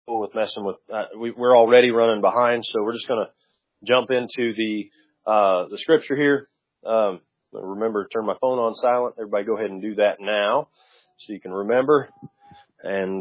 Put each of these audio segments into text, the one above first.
with messing with. We're already running behind, so we're just going to jump into the scripture here. Remember to turn my phone on silent. Everybody, go ahead and do that now, so you can remember, and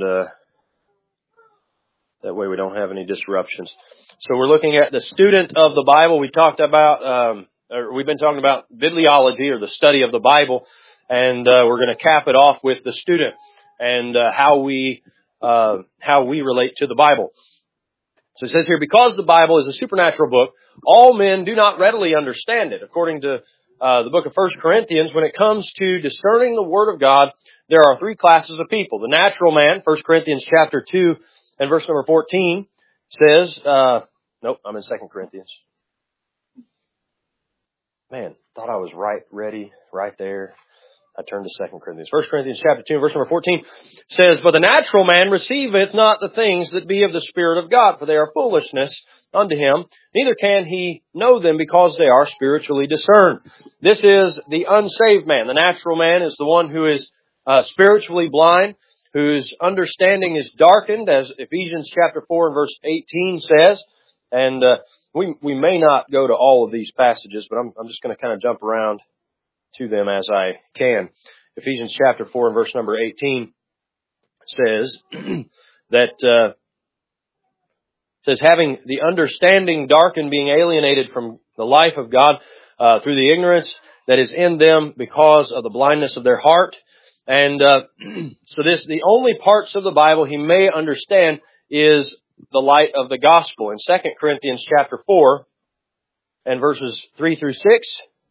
that way we don't have any disruptions. So we're looking at the student of the Bible. We talked about, we've been talking about bibliology, or the study of the Bible, and we're going to cap it off with the student and how we relate to the Bible. So it says here, because the Bible is a supernatural book, all men do not readily understand it. According to the book of 1 Corinthians, when it comes to discerning the Word of God, there are three classes of people. The natural man, 1 Corinthians chapter 2 and verse number 14 says, nope, I'm in 2 Corinthians. Man, thought I was ready right there. I turned to 2 Corinthians. 1 Corinthians chapter 2, verse number 14 says, but the natural man receiveth not the things that be of the Spirit of God, for they are foolishness unto him. Neither can he know them, because they are spiritually discerned. This is the unsaved man. The natural man is the one who is spiritually blind, whose understanding is darkened, as Ephesians chapter 4 and verse 18 says. And we may not go to all of these passages, but I'm just going to kind of jump around to them as I can. Ephesians chapter 4 and verse number 18 says that says, having the understanding darkened, being alienated from the life of God through the ignorance that is in them because of the blindness of their heart. And so the only parts of the Bible he may understand is the light of the gospel. In 2 Corinthians chapter 4 and verses 3 through 6,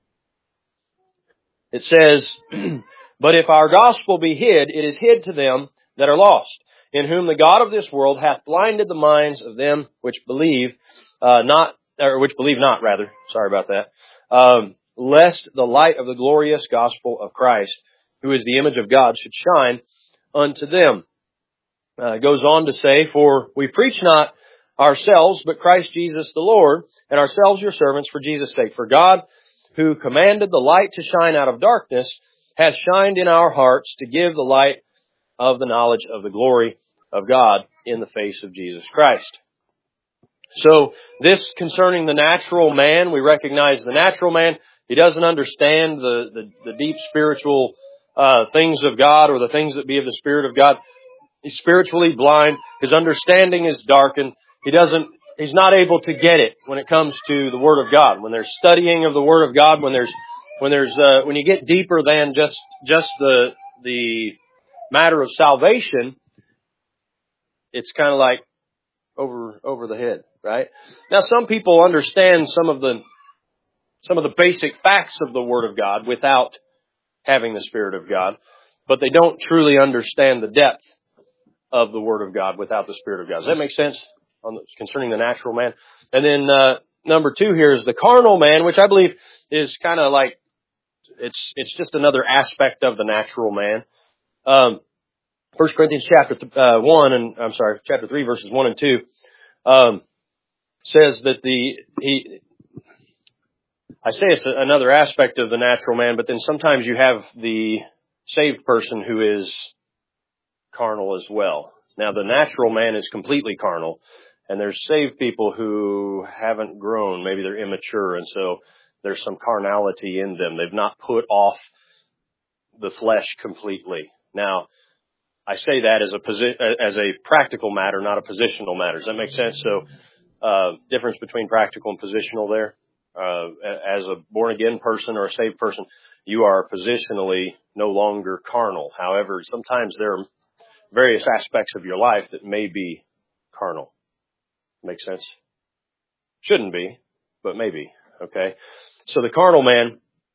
it says, but if our gospel be hid, it is hid to them that are lost, in whom the God of this world hath blinded the minds of them which believe not, sorry about that, lest the light of the glorious gospel of Christ, who is the image of God, should shine unto them. It goes on to say, for we preach not ourselves, but Christ Jesus the Lord, and ourselves your servants for Jesus' sake. For God, who commanded the light to shine out of darkness, hath shined in our hearts to give the light of the knowledge of the glory of God in the face of Jesus Christ. So this concerning the natural man, we recognize the natural man, he doesn't understand the deep spiritual things of God, or the things that be of the Spirit of God. He's spiritually blind. His understanding is darkened. He's not able to get it when it comes to the Word of God. When there's studying of the Word of God, when you get deeper than just the matter of salvation, it's kind of like over the head, right? Now, some people understand some of the basic facts of the Word of God without having the Spirit of God, but they don't truly understand the depth of the Word of God without the Spirit of God. Does that make sense concerning the natural man? And then number 2 here is the carnal man, which I believe is kind of like it's just another aspect of the natural man. 1 Corinthians chapter 3 verses 1 and 2 says that I say it's another aspect of the natural man, but then sometimes you have the saved person who is carnal as well. Now, the natural man is completely carnal, and there's saved people who haven't grown. Maybe they're immature, and so there's some carnality in them. They've not put off the flesh completely. Now, I say that as a practical matter, not a positional matter. Does that make sense? So, difference between practical and positional there. As a born-again person or a saved person, you are positionally no longer carnal. However, sometimes there are various aspects of your life that may be carnal. Make sense? Shouldn't be, but maybe. Okay? So the carnal man,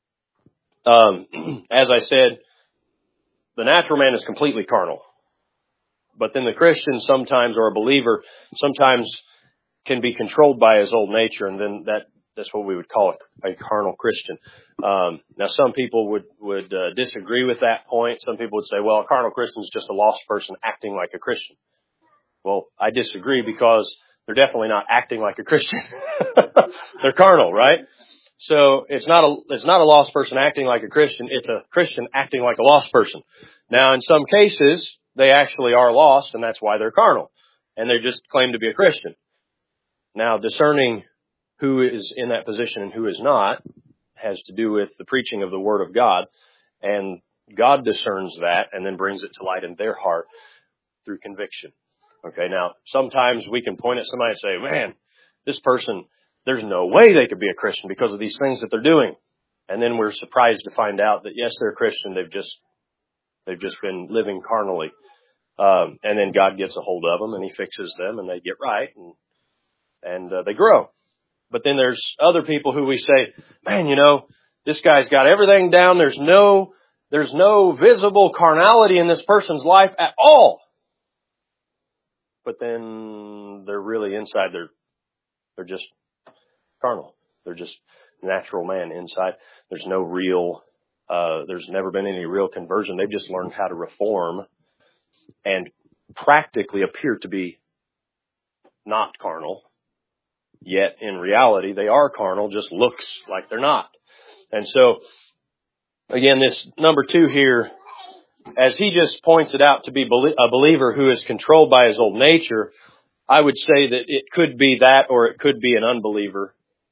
as I said, the natural man is completely carnal. But then the Christian sometimes, or a believer, sometimes can be controlled by his old nature, and then that's what we would call a carnal Christian. Now, some people would disagree with that point. Some people would say, well, a carnal Christian is just a lost person acting like a Christian. Well, I disagree, because they're definitely not acting like a Christian. They're carnal, right? So it's not a lost person acting like a Christian. It's a Christian acting like a lost person. Now, in some cases, they actually are lost, and that's why they're carnal. and they just claim to be a Christian. Now, discerning who is in that position and who is not has to do with the preaching of the Word of God, and God discerns that and then brings it to light in their heart through conviction. Okay, now, sometimes we can point at somebody and say, man, this person, there's no way they could be a Christian because of these things that they're doing. And then we're surprised to find out that, yes, they're a Christian, they've just been living carnally. And then God gets a hold of them and He fixes them and they get right and they grow. But then there's other people who we say, man, this guy's got everything down. There's no visible carnality in this person's life at all. But then they're really inside, they're just carnal. They're just natural man inside. There's no real, there's never been any real conversion. They've just learned how to reform and practically appear to be not carnal. Yet in reality, they are carnal, just looks like they're not. And so, again, this number 2 here, as he just points it out to be a believer who is controlled by his old nature, I would say that it could be that, or it could be an unbeliever,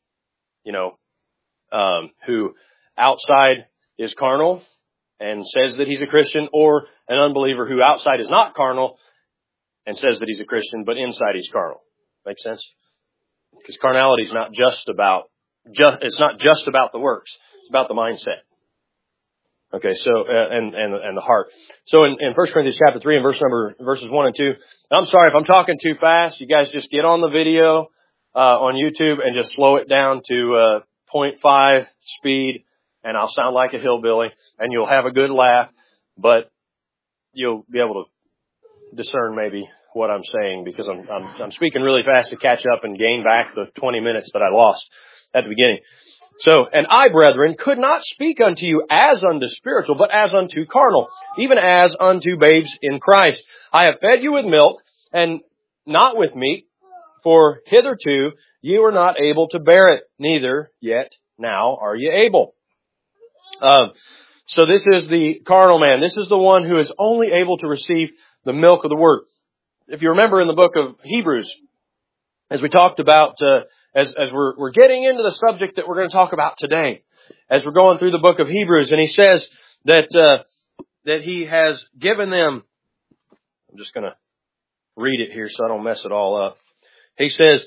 who outside is carnal and says that he's a Christian, or an unbeliever who outside is not carnal and says that he's a Christian, but inside he's carnal. Make sense? Because carnality is not just about the works. It's about the mindset. Okay, so, and the heart. So in 1 Corinthians chapter 3 and verses 1 and 2, I'm sorry if I'm talking too fast. You guys just get on the video, on YouTube and just slow it down to, 0.5 speed, and I'll sound like a hillbilly, and you'll have a good laugh, but you'll be able to discern maybe what I'm saying, because I'm speaking really fast to catch up and gain back the 20 minutes that I lost at the beginning. So, and I, brethren, could not speak unto you as unto spiritual, but as unto carnal, even as unto babes in Christ. I have fed you with milk, and not with meat, for hitherto ye were not able to bear it, neither yet now are ye able. So this is the carnal man. This is the one who is only able to receive the milk of the Word. If you remember in the book of Hebrews, as we talked about, as we're getting into the subject that we're going to talk about today, as we're going through the book of Hebrews, and he says that he has given them, I'm just going to read it here so I don't mess it all up. He says,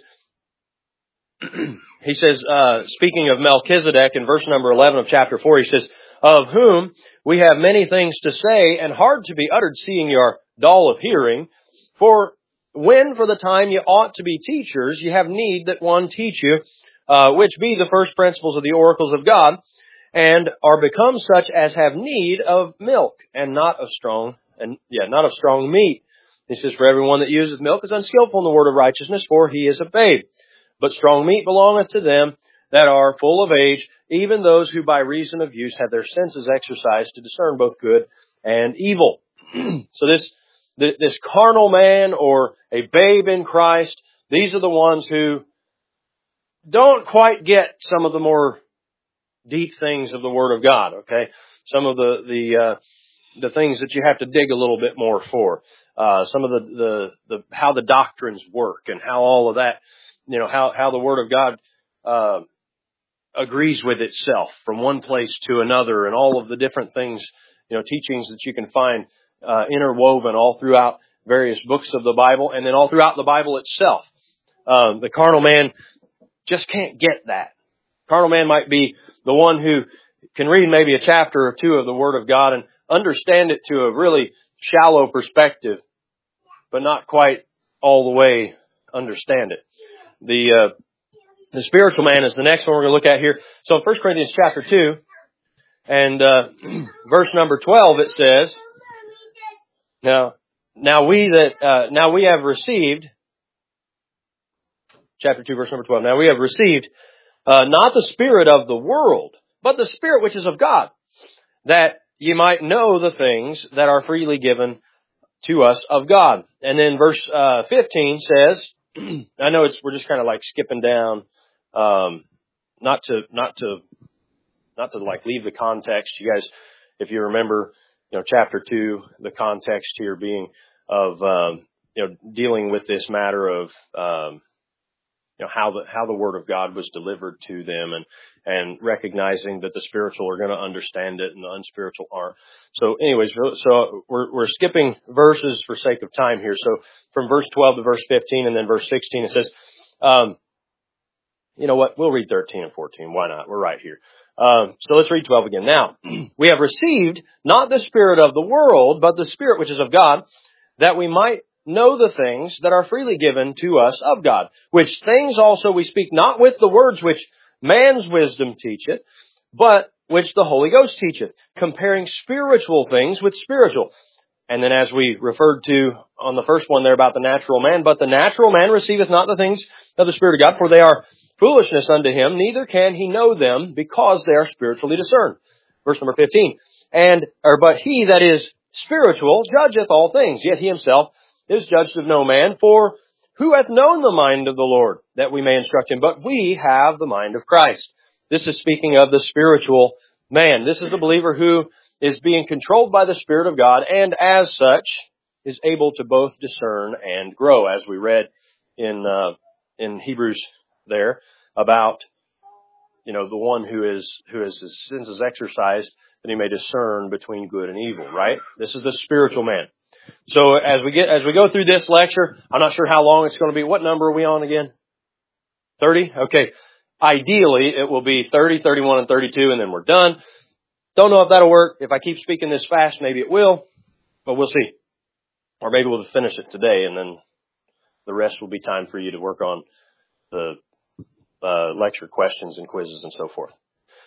speaking of Melchizedek in verse number 11 of chapter 4, he says, of whom we have many things to say and hard to be uttered, seeing you are dull of hearing. For when for the time you ought to be teachers, you have need that one teach you, which be the first principles of the oracles of God, and are become such as have need of milk, and not of strong meat. He says, for everyone that useth milk is unskillful in the word of righteousness, for he is a babe. But strong meat belongeth to them that are full of age, even those who by reason of use have their senses exercised to discern both good and evil. So this carnal man, or a babe in Christ, these are the ones who don't quite get some of the more deep things of the Word of God, okay? Some of the things that you have to dig a little bit more for. Some of the how the doctrines work and how all of that, how the Word of God, agrees with itself from one place to another, and all of the different things, teachings that you can find interwoven all throughout various books of the Bible, and then all throughout the Bible itself. The carnal man just can't get that. Carnal man might be the one who can read maybe a chapter or two of the Word of God and understand it to a really shallow perspective, but not quite all the way understand it. The spiritual man is the next one we're going to look at here. So in 1 Corinthians chapter 2 and verse number 12, it says, Now we have received, chapter 2, verse number 12, now we have received not the spirit of the world, but the Spirit which is of God, that ye might know the things that are freely given to us of God. And then verse 15 says, I know we're just kind of like skipping down, not to like leave the context. You guys, if you remember, chapter 2, the context here being of, dealing with this matter of, how the Word of God was delivered to them, and recognizing that the spiritual are going to understand it and the unspiritual aren't. So anyways, so we're skipping verses for sake of time here. So from verse 12 to verse 15 and then verse 16, it says, you know what? We'll read 13 and 14. Why not? We're right here. So let's read 12 again. Now, we have received not the spirit of the world, but the Spirit which is of God, that we might know the things that are freely given to us of God, which things also we speak not with the words which man's wisdom teacheth, but which the Holy Ghost teacheth, comparing spiritual things with spiritual. And then as we referred to on the first one there about the natural man, but the natural man receiveth not the things of the Spirit of God, for they are foolishness unto him, neither can he know them, because they are spiritually discerned. Verse number 15. But he that is spiritual judgeth all things, yet he himself is judged of no man. For who hath known the mind of the Lord, that we may instruct him? But we have the mind of Christ. This is speaking of the spiritual man. This is a believer who is being controlled by the Spirit of God, and as such is able to both discern and grow, as we read in Hebrews there about, the one who is his senses exercised, that he may discern between good and evil, right? This is the spiritual man. So as we go through this lecture, I'm not sure how long it's going to be. What number are we on again? 30? Okay. Ideally, it will be 30, 31, and 32, and then we're done. Don't know if that'll work. If I keep speaking this fast, maybe it will, but we'll see. Or maybe we'll finish it today, and then the rest will be time for you to work on the lecture questions and quizzes and so forth.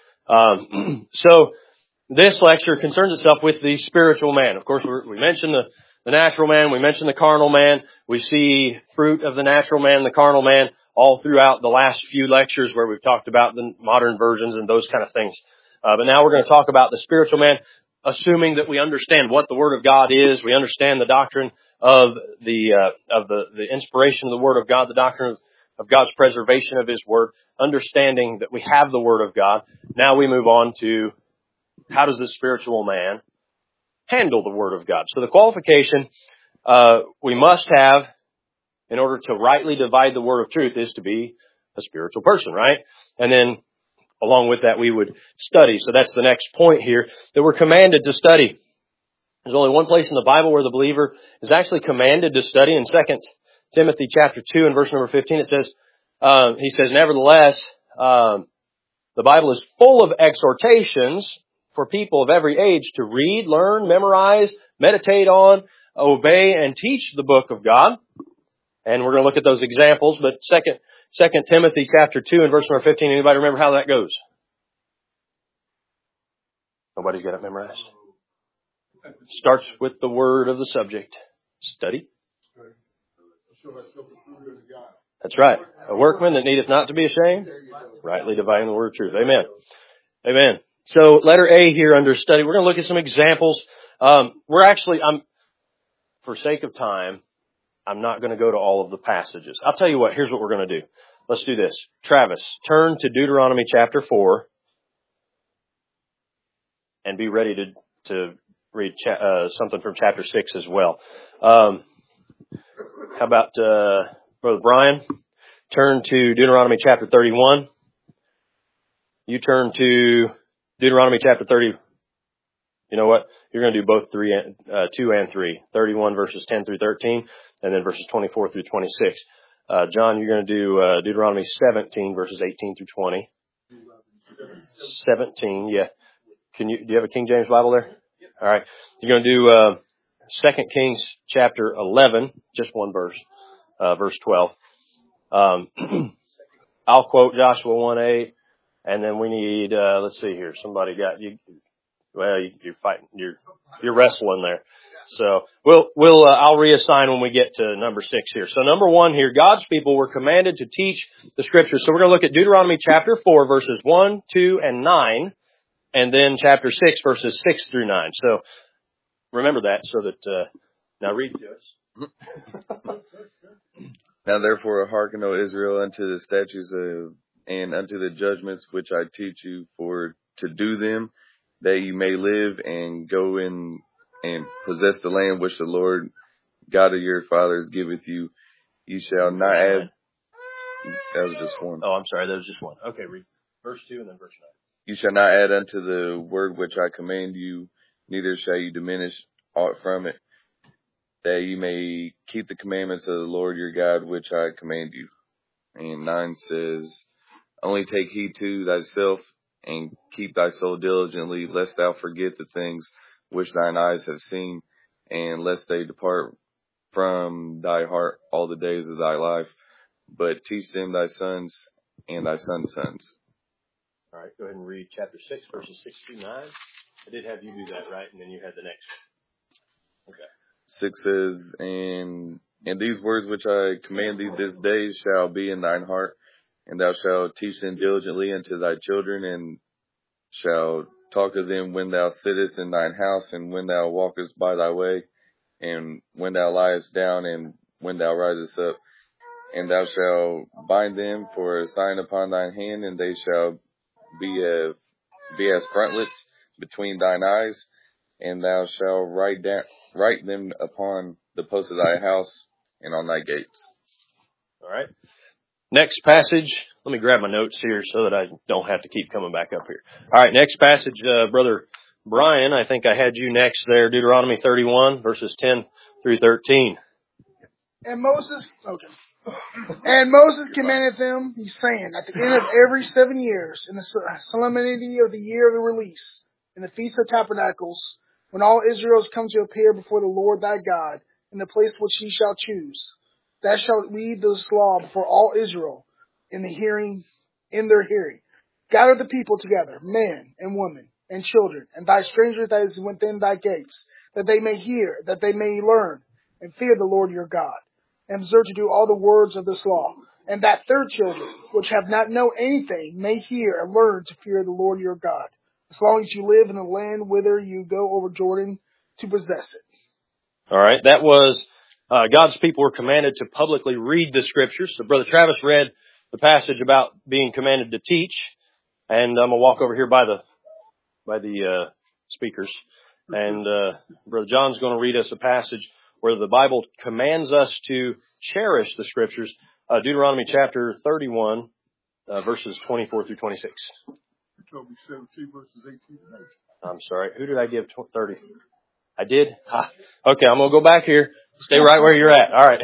So this lecture concerns itself with the spiritual man. Of course, we mentioned the natural man. We mentioned the carnal man. We see fruit of the natural man, the carnal man, all throughout the last few lectures where we've talked about the modern versions and those kind of things. But now we're going to talk about the spiritual man, assuming that we understand what the Word of God is. We understand the doctrine of the inspiration of the Word of God, the doctrine of God's preservation of His Word, understanding that we have the Word of God. Now we move on to how does this spiritual man handle the Word of God? So the qualification we must have in order to rightly divide the Word of truth is to be a spiritual person, right? And then along with that, we would study. So that's the next point here, that we're commanded to study. There's only one place in the Bible where the believer is actually commanded to study. In 2 Timothy chapter 2 and verse number 15, it says, he says, nevertheless, the Bible is full of exhortations for people of every age to read, learn, memorize, meditate on, obey, and teach the book of God. And we're going to look at those examples, but 2 Timothy chapter 2 and verse number 15, anybody remember how that goes? Nobody's got it memorized. Starts with the word of the subject. Study. That's right. A workman that needeth not to be ashamed, rightly dividing the word of truth. Amen. Amen. So letter A here under study, we're going to look at some examples. For sake of time, I'm not going to go to all of the passages. I'll tell you what, here's what we're going to do. Let's do this. Travis, turn to Deuteronomy chapter 4 and be ready to read something from chapter 6 as well. How about Brother Brian? Turn to Deuteronomy chapter 31. You turn to Deuteronomy chapter 30. You know what? You're going to do both 2 and 3. 31 verses 10 through 13, and then verses 24 through 26. John, you're going to do Deuteronomy 17 verses 18 through 20. 17, yeah. Do you have a King James Bible there? All right. You're going to do 2 Kings chapter 11, just one verse, verse 12. I'll quote Joshua 1:8, and then we need, let's see here, somebody got you. Well, you're fighting, you're wrestling there. So I'll reassign when we get to number 6 here. So number 1 here, God's people were commanded to teach the Scriptures. So we're going to look at Deuteronomy chapter 4 verses 1, 2, and 9, and then chapter 6 verses 6 through 9. So remember that so that, now read to us. Now therefore hearken, O Israel, unto the statutes and unto the judgments which I teach you, for to do them, that you may live and go in and possess the land which the Lord God of your fathers giveth you. You shall not add. That was just one. Oh, I'm sorry. That was just one. Okay, read verse 2 and then verse 9. You shall not add unto the word which I command you, neither shall you diminish aught from it, that you may keep the commandments of the Lord your God, which I command you. And 9 says, only take heed to thyself, and keep thy soul diligently, lest thou forget the things which thine eyes have seen, and lest they depart from thy heart all the days of thy life. But teach them thy sons and thy sons' sons. All right, go ahead and read chapter 6, verses 6 through 9. I did have you do that, right? And then you had the next one. Okay. 6 says, and these words which I command thee this day shall be in thine heart, and thou shalt teach them diligently unto thy children, and shalt talk of them when thou sittest in thine house, and when thou walkest by thy way, and when thou liest down, and when thou risest up. And thou shalt bind them for a sign upon thine hand, and they shall be as frontlets between thine eyes, and thou shalt write them upon the posts of thy house and on thy gates. All right. Next passage. Let me grab my notes here so that I don't have to keep coming back up here. All right. Next passage, Brother Brian, I think I had you next there. Deuteronomy 31, verses 10 through 13. And Moses commanded them, he's saying, at the end of every 7 years, in the solemnity of the year of the release, in the Feast of Tabernacles, when all Israel is come to appear before the Lord thy God, in the place which he shall choose, thou shalt read this law before all Israel in their hearing. Gather the people together, men and women and children, and thy stranger that is within thy gates, that they may hear, that they may learn, and fear the Lord your God, and observe to do all the words of this law, and that their children, which have not known anything, may hear and learn to fear the Lord your God, as long as you live in the land whither you go over Jordan to possess it. All right. That was God's people were commanded to publicly read the scriptures. So Brother Travis read the passage about being commanded to teach, and I'm gonna walk over here by the speakers, and Brother John's going to read us a passage where the Bible commands us to cherish the scriptures. Deuteronomy chapter 31, verses 24 through 26. You told me 17 verses 18 to 19. I'm sorry. Who did I give 30? I did? Okay, I'm going to go back here. Stay right where you're at. All right.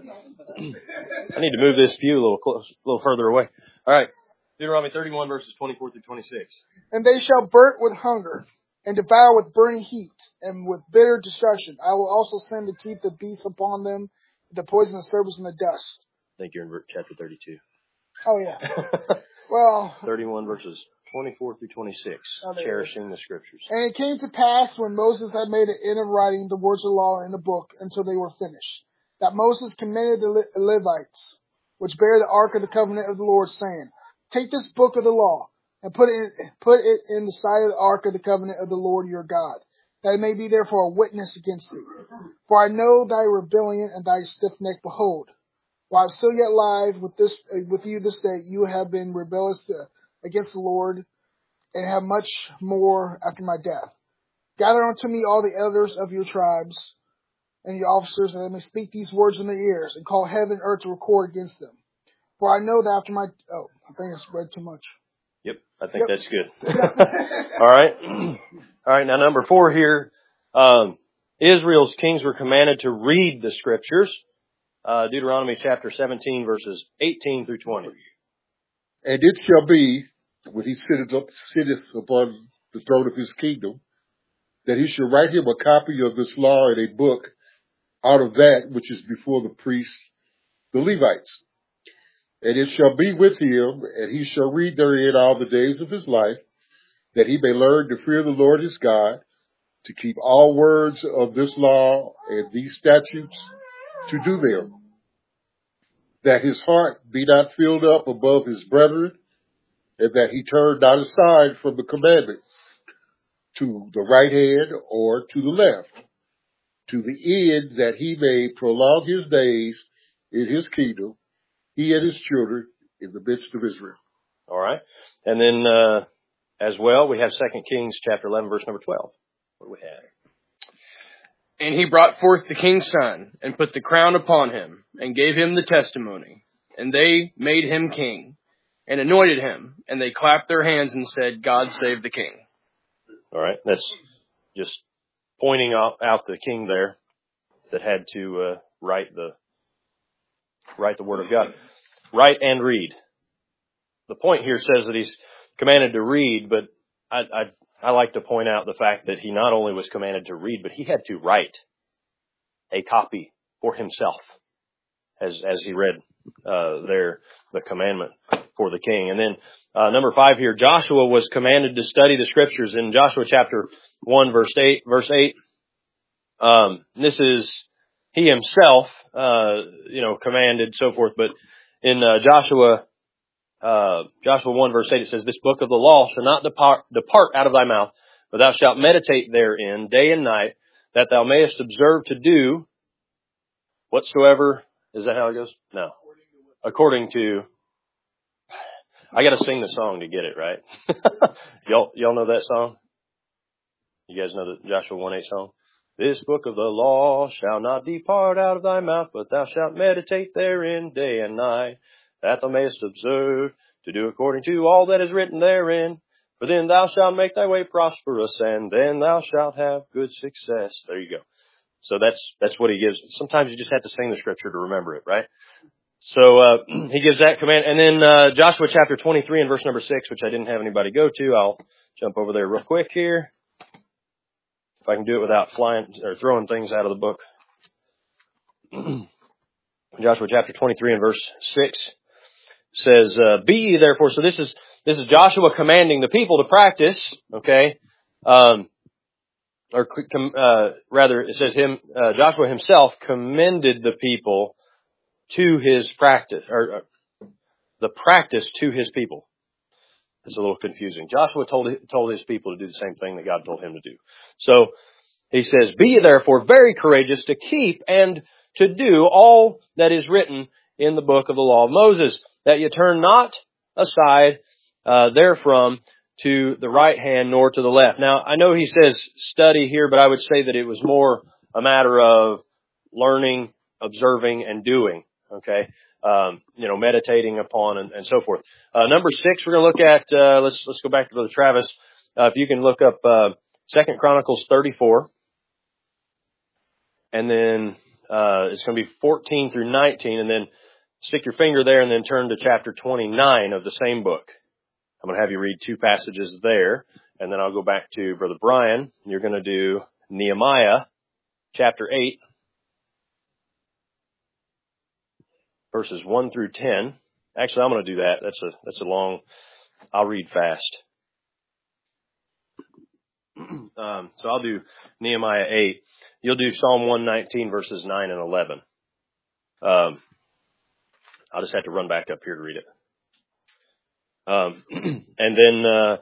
I need to move this pew a little further away. All right. Deuteronomy 31, verses 24 through 26. And they shall burn with hunger, and devour with burning heat, and with bitter destruction. I will also send the teeth of beasts upon them, the poison of serpents and the dust. I think you're in chapter 32. Oh, yeah. Well, 31 verses 24 through 26, cherishing the scriptures. And it came to pass when Moses had made an end of writing the words of the law in the book until they were finished, that Moses commanded the Levites, which bear the ark of the covenant of the Lord, saying, take this book of the law, and put it in the side of the ark of the covenant of the Lord your God, that it may be there for a witness against thee. For I know thy rebellion and thy stiff neck. Behold, while I am still yet alive with you this day, you have been rebellious against the Lord, and have much more after my death. Gather unto me all the elders of your tribes and your officers, that they may speak these words in their ears, and call heaven and earth to record against them. For I know that after my... Oh, I think I read too much. Yep, I think that's good. All right. All right, now number 4 here. Israel's kings were commanded to read the scriptures. Deuteronomy chapter 17, verses 18 through 20. And it shall be, when he sitteth upon the throne of his kingdom, that he shall write him a copy of this law in a book out of that which is before the priests, the Levites. And it shall be with him, and he shall read therein all the days of his life, that he may learn to fear the Lord his God, to keep all words of this law and these statutes, to do them, that his heart be not filled up above his brethren, and that he turn not aside from the commandment to the right hand or to the left, to the end that he may prolong his days in his kingdom, he and his children in the midst of Israel. All right. And then as well, we have 2 Kings chapter 11, verse number 12. What do we have? And he brought forth the king's son, and put the crown upon him, and gave him the testimony. And they made him king, and anointed him. And they clapped their hands and said, God save the king. All right, that's just pointing out the king there that had to write the word of God. Write and read. The point here says that he's commanded to read, but I like to point out the fact that he not only was commanded to read, but he had to write a copy for himself as he read there the commandment for the king. And then number 5 here, Joshua was commanded to study the scriptures in Joshua chapter 1 verse 8. This is he himself, commanded, so forth. But in Joshua 1 verse 8, it says, this book of the law shall not depart out of thy mouth, but thou shalt meditate therein day and night, that thou mayest observe to do whatsoever. Is that how it goes? No. According to, I gotta sing the song to get it right. Y'all know that song? You guys know the Joshua 1:8 song? This book of the law shall not depart out of thy mouth, but thou shalt meditate therein day and night, that thou mayest observe to do according to all that is written therein. For then thou shalt make thy way prosperous, and then thou shalt have good success. There you go. So that's what he gives. Sometimes you just have to sing the scripture to remember it, right? So he gives that command. And then Joshua chapter 23 and verse number 6, which I didn't have anybody go to. I'll jump over there real quick here. If I can do it without flying or throwing things out of the book. Joshua chapter 23 and verse 6 says, be ye therefore. So this is Joshua commanding the people to practice, okay? Rather it says Joshua himself commended the people to his practice, or the practice to his people. It's a little confusing. Joshua told his people to do the same thing that God told him to do. So he says, be ye therefore very courageous to keep and to do all that is written in the book of the law of Moses, that ye turn not aside therefrom to the right hand nor to the left. Now, I know he says study here, but I would say that it was more a matter of learning, observing, and doing. Okay. Meditating upon and so forth. Number 6, we're going to look at, let's go back to Brother Travis. If you can look up, 2 Chronicles 34. And then, it's going to be 14 through 19, and then stick your finger there and then turn to chapter 29 of the same book. I'm going to have you read 2 passages there, and then I'll go back to Brother Brian. You're going to do Nehemiah chapter 8. Verses 1 through 10. Actually, I'm going to do that. That's a long, I'll read fast. So I'll do Nehemiah 8. You'll do Psalm 119 verses 9 and 11. I'll just have to run back up here to read it. And then,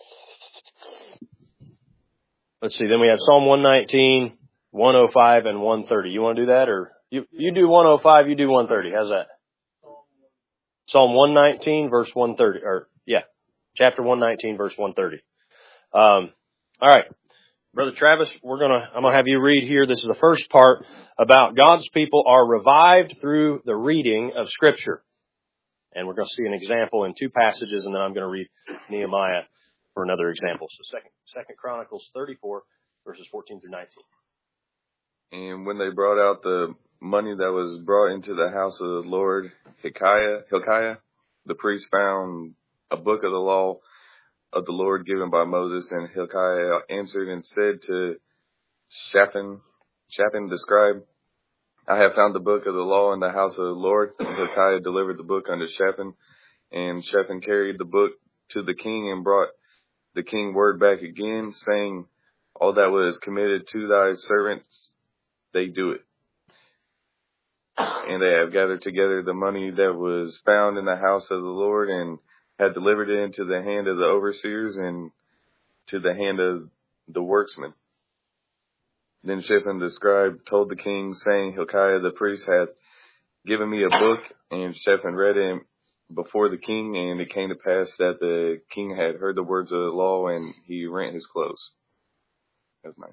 let's see, then we have Psalm 119, 105, and 130. You want to do that, or? You do 105, you do 130. How's that? Psalm 119, verse 130. Chapter 119, verse 130. All right. Brother Travis, I'm going to have you read here. This is the first part about God's people are revived through the reading of Scripture. And we're going to see an example in 2 passages, and then I'm going to read Nehemiah for another example. So Second Chronicles 34, verses 14 through 19. And when they brought out the money that was brought into the house of the Lord, Hilkiah, the priest, found a book of the law of the Lord given by Moses, and Hilkiah answered and said to Shaphan the scribe, I have found the book of the law in the house of the Lord. And Hilkiah delivered the book unto Shaphan, and Shaphan carried the book to the king and brought the king word back again, saying, all that was committed to thy servants, they do it. And they have gathered together the money that was found in the house of the Lord, and had delivered it into the hand of the overseers and to the hand of the worksmen. Then Shaphan the scribe told the king, saying, Hilkiah the priest hath given me a book. And Shaphan read it before the king, and it came to pass that the king had heard the words of the law, and he rent his clothes. That's 19.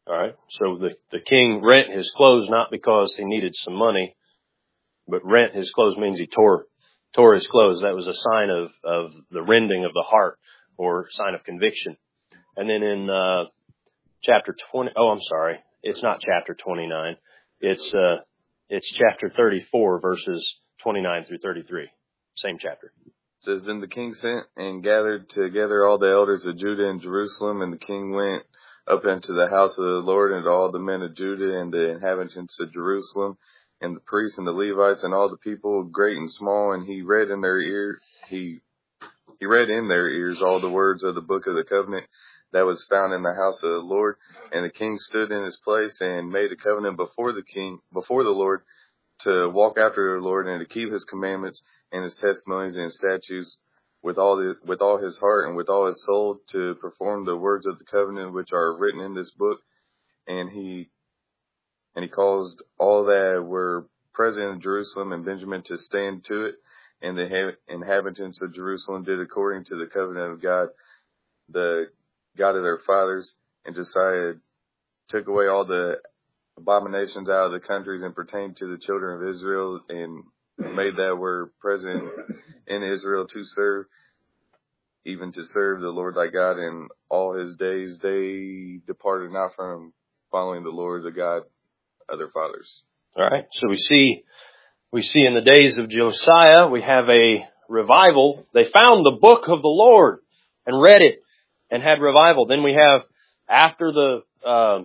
All right. So the king rent his clothes not because he needed some money, but rent his clothes means he tore his clothes. That was a sign of the rending of the heart, or sign of conviction. And then in chapter 20, it's not chapter 29. It's chapter 34, verses 29 through 33. Same chapter. It says, Then the king sent and gathered together all the elders of Judah and Jerusalem, and the king went up into the house of the Lord, and all the men of Judah and the inhabitants of Jerusalem, and the priests and the Levites and all the people, great and small, and he read in their ears all the words of the book of the covenant that was found in the house of the Lord. And the king stood in his place and made a covenant before the Lord, to walk after the Lord and to keep his commandments and his testimonies and statutes with all his heart and with all his soul, to perform the words of the covenant which are written in this book. And he caused all that were present in Jerusalem and Benjamin to stand to it. And the inhabitants of Jerusalem did according to the covenant of God, the God of their fathers. And Josiah took away all the abominations out of the countries and pertained to the children of Israel, and made that were present in Israel to serve, even to serve the Lord thy God. And all his days they departed not from following the Lord, the God of their fathers. All right. So we see in the days of Josiah, we have a revival. They found the book of the Lord and read it and had revival. Then we have, after the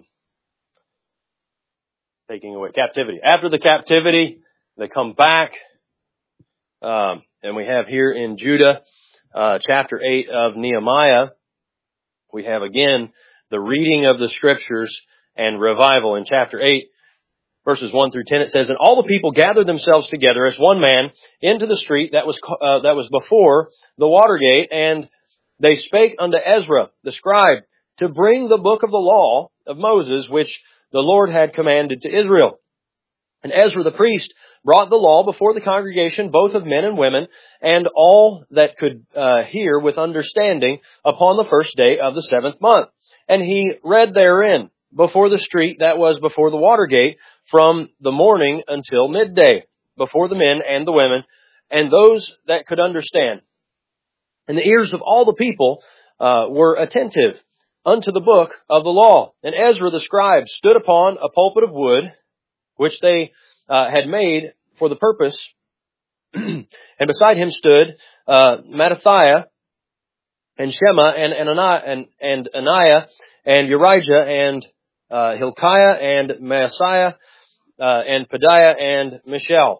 taking away captivity. After the captivity, they come back, and we have here in Judah, chapter 8 of Nehemiah, we have again the reading of the scriptures and revival. In chapter 8, verses 1 through 10, it says, And all the people gathered themselves together as one man into the street that was before the water gate, and they spake unto Ezra the scribe to bring the book of the law of Moses, which the Lord had commanded to Israel. And Ezra the priest brought the law before the congregation, both of men and women, and all that could hear with understanding, upon the first day of the 7th month. And he read therein before the street that was before the water gate, from the morning until midday, before the men and the women, and those that could understand. And the ears of all the people were attentive unto the book of the law. And Ezra the scribe stood upon a pulpit of wood, which they had made for the purpose. And beside him stood Mattathiah and Shema and Ananiah and Urijah and Hilkiah and Maaseiah and Pedaiah and Mishael,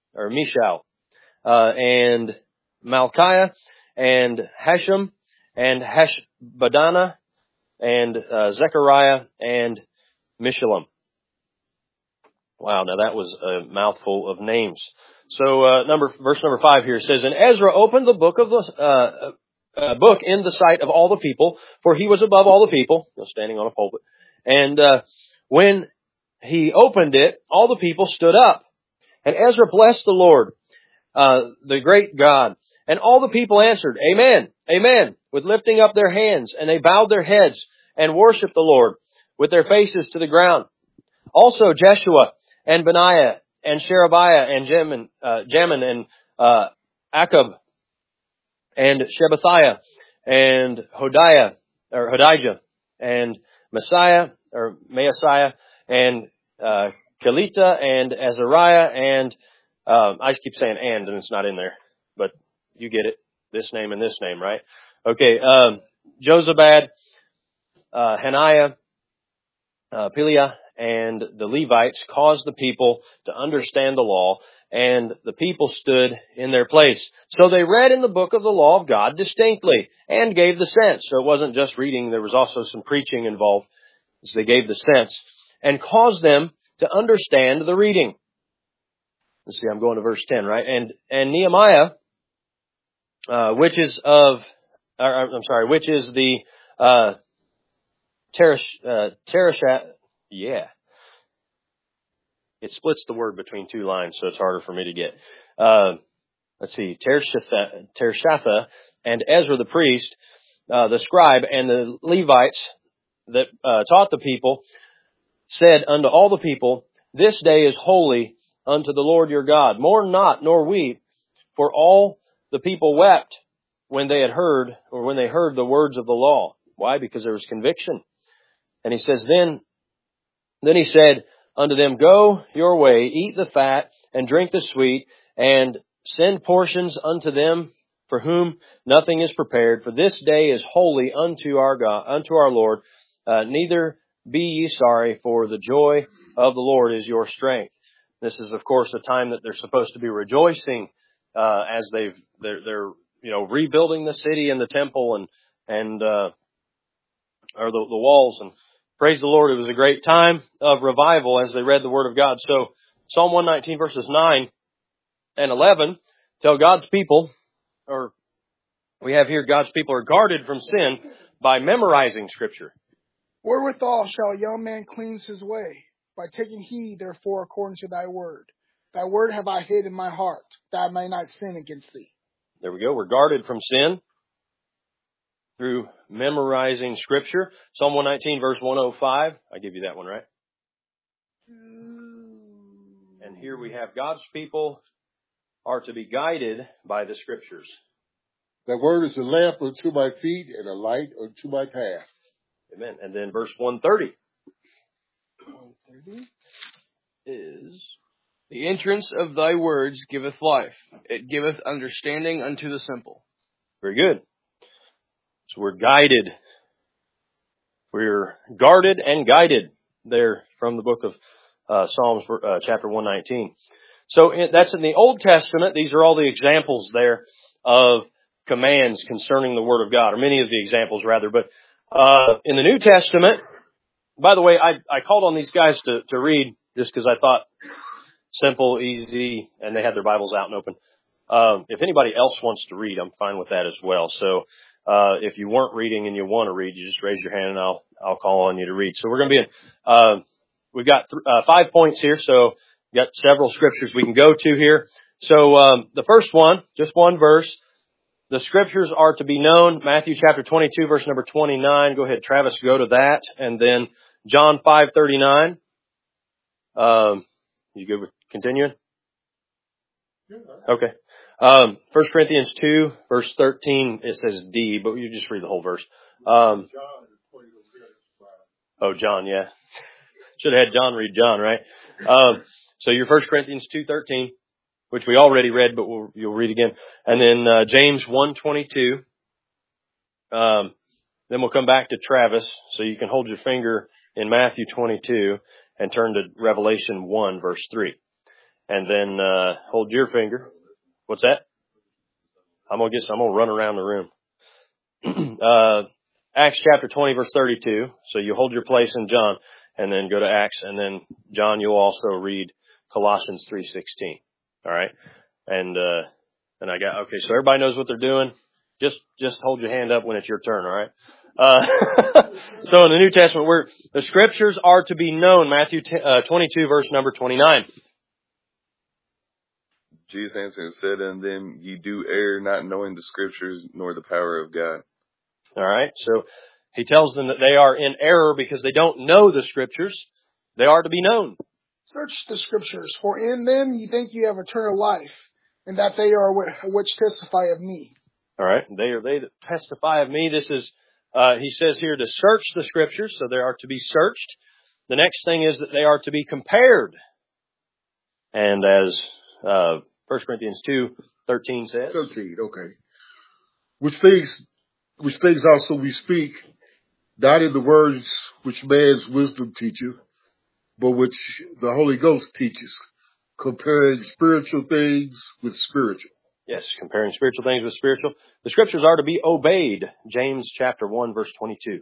and Malchiah and Hashem and Hashbaddanah and Zechariah and Meshullam. Wow, now that was a mouthful of names. So verse number 5 here says, And Ezra opened the book of the book in the sight of all the people, for he was above all the people, standing on a pulpit. And when he opened it, all the people stood up. And Ezra blessed the Lord, the great God. And all the people answered, Amen, Amen, with lifting up their hands. And they bowed their heads and worshiped the Lord with their faces to the ground. Also Jeshua and Benaiah and Sherebiah and Jamin and Akab and Shebathiah and Hodijah and Maaseiah and Kelita and Azariah and I just keep saying and it's not in there, but you get it. This name and this name, right? Okay. Jozabad, Hananiah, Peliah, and the Levites caused the people to understand the law, and the people stood in their place. So they read in the book of the law of God distinctly and gave the sense. So it wasn't just reading, there was also some preaching involved. So they gave the sense and caused them to understand the reading. Let's see, I'm going to verse 10, right? And Nehemiah, which is the Tereshat. Yeah. It splits the word between two lines, so it's harder for me to get. Let's see, Tereshatha and Ezra the priest, the scribe, and the Levites that taught the people said unto all the people, This day is holy unto the Lord your God. Mourn not, nor weep, for all the people wept when they heard the words of the law. Why? Because there was conviction. And he says, Then he said unto them, Go your way, eat the fat, and drink the sweet, and send portions unto them for whom nothing is prepared. For this day is holy unto our God, unto our Lord. Neither be ye sorry, for the joy of the Lord is your strength. This is, of course, a time that they're supposed to be rejoicing as they're rebuilding the city and the temple and the walls. And praise the Lord, it was a great time of revival as they read the Word of God. So Psalm 119 verses 9 and 11 tell God's people, or we have here God's people are guarded from sin by memorizing Scripture. Wherewithal shall a young man cleanse his way? By taking heed, therefore, according to thy word. Thy word have I hid in my heart, that I may not sin against thee. There we go. We're guarded from sin through memorizing Scripture. Psalm 119 verse 105. I give you that one, right? And here we have God's people are to be guided by the Scriptures. That word is a lamp unto my feet and a light unto my path. Amen. And then verse 130 is, The entrance of thy words giveth life. It giveth understanding unto the simple. very good. So we're guided. We're guarded and guided there from the book of Psalms, chapter 119. So that's in the Old Testament. These are all the examples there of commands concerning the Word of God, or many of the examples rather. But in the New Testament, by the way, I called on these guys to read just because I thought simple, easy, and they had their Bibles out and open. If anybody else wants to read, I'm fine with that as well. So if you weren't reading and you want to read, you just raise your hand and I'll call on you to read. So we're going to be in, we've got 5 points here, so we've got several scriptures we can go to here. So the first one, just one verse. The scriptures are to be known. Matthew chapter 22, verse number 29. Go ahead, Travis, go to that. And then John 5:39. You good with continuing? Okay. 1 Corinthians 2, verse 13, it says D, but you just read the whole verse. John, yeah. Should have had John read John, right? So your 1 Corinthians 2:13, which we already read, but you'll read again. And then James 1:22. Then we'll come back to Travis, so you can hold your finger in Matthew 22 and turn to Revelation 1, verse 3. And then hold your finger. What's that? I'm gonna run around the room. Acts chapter 20, verse 32. So you hold your place in John, and then go to Acts, and then John, you'll also read Colossians 3:16. All right, and I got okay. So everybody knows what they're doing. Just hold your hand up when it's your turn. All right. So in the New Testament, the scriptures are to be known. Matthew 22, verse number 29. Jesus answered and said unto them, Ye do err, not knowing the scriptures nor the power of God. All right. So he tells them that they are in error because they don't know the scriptures. They are to be known. Search the scriptures, for in them ye think ye have eternal life, and that they are which testify of me. All right. They that testify of me. This is, he says here to search the scriptures, so they are to be searched. The next thing is that they are to be compared. And as 1 Corinthians 2:13 says. 13, okay. Which things also we speak, not in the words which man's wisdom teacheth, but which the Holy Ghost teaches, comparing spiritual things with spiritual. Yes, comparing spiritual things with spiritual. The scriptures are to be obeyed. James chapter 1, verse 22.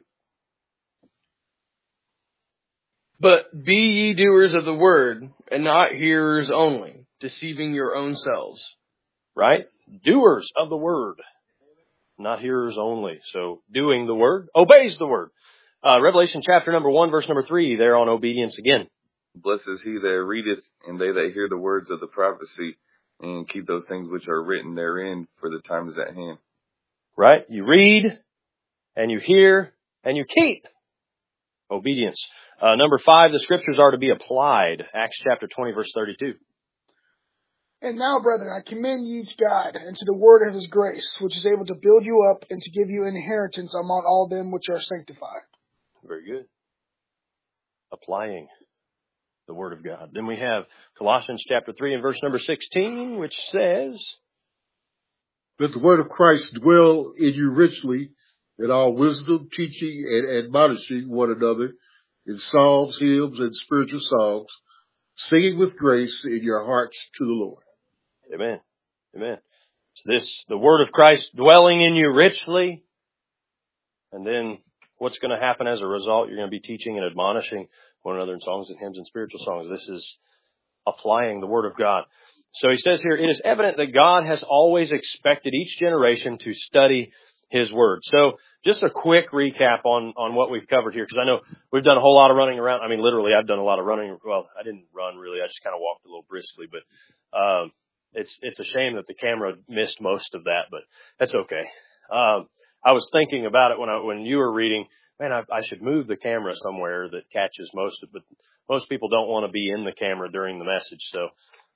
But be ye doers of the word, and not hearers only, deceiving your own selves. Right? Doers of the word, not hearers only. So doing the word obeys the word. Revelation chapter number 1, verse number 3, there on obedience again. Blessed is he that readeth, and they that hear the words of the prophecy, and keep those things which are written therein, for the time is at hand. Right? You read, and you hear, and you keep. Obedience. Number 5, the scriptures are to be applied. Acts chapter 20, verse 32. And now, brethren, I commend you to God and to the word of his grace, which is able to build you up and to give you inheritance among all them which are sanctified. Very good. Applying the word of God. Then we have Colossians chapter 3 and verse number 16, which says, Let the word of Christ dwell in you richly, in all wisdom, teaching and admonishing one another in psalms, hymns, and spiritual songs, singing with grace in your hearts to the Lord. Amen. Amen. So the word of Christ dwelling in you richly. And then what's going to happen as a result? You're going to be teaching and admonishing one another in songs and hymns and spiritual songs. This is applying the word of God. So he says here, it is evident that God has always expected each generation to study his word. So just a quick recap on what we've covered here, because I know we've done a whole lot of running around. I mean, literally, I've done a lot of running. Well, I didn't run really. I just kind of walked a little briskly, but it's a shame that the camera missed most of that, but that's okay. I was thinking about it when you were reading. Man, I should move the camera somewhere that catches most of it, but most people don't want to be in the camera during the message. So,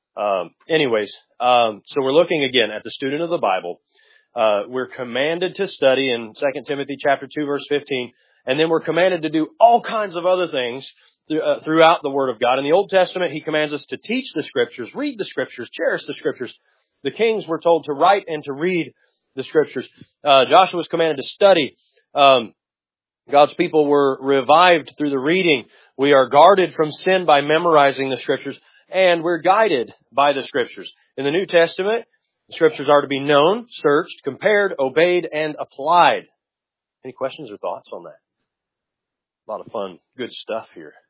so we're looking again at the student of the Bible. We're commanded to study in 2 Timothy chapter 2, verse 15, and then we're commanded to do all kinds of other things throughout the Word of God. In the Old Testament, he commands us to teach the Scriptures, read the Scriptures, cherish the Scriptures. The kings were told to write and to read the Scriptures. Joshua was commanded to study. God's people were revived through the reading. We are guarded from sin by memorizing the Scriptures, and we're guided by the Scriptures. In the New Testament, the Scriptures are to be known, searched, compared, obeyed, and applied. Any questions or thoughts on that? A lot of fun, good stuff here.